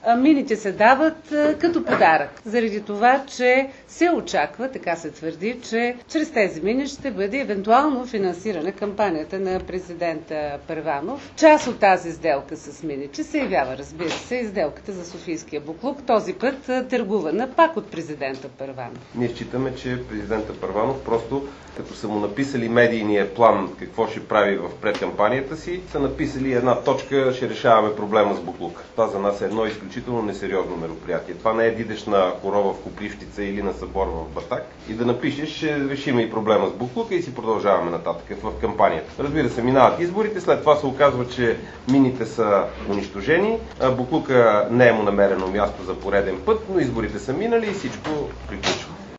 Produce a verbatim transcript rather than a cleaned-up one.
мините се дават като подарък. Заради това, че се очаква, така се твърди, че чрез тези мини ще бъде евентуално финансирана кампанията на президента Първанов. Част от тази сделка с мините се явява, разбира се, и сделката за Софийския буклук, този път търгувана пак от президента Първанов. Ние считаме, че президента Първанов просто, като са му написали медийния план какво ще прави в предкампанията си, са написали една точка, ще решаваме проблема с буклука. Това за нас е едно изключително несериозно мероприятие. Това не е дидеш на корова в Копривщица или на събор в Батак и да напишеш, ще решим и проблема с буклука и си продължаваме нататък в кампанията. Разбира се, минават изборите, след това се оказва, че мините са унищожени, буклука не е му намерено място за пореден път, но изборите са минали и всичко приключва.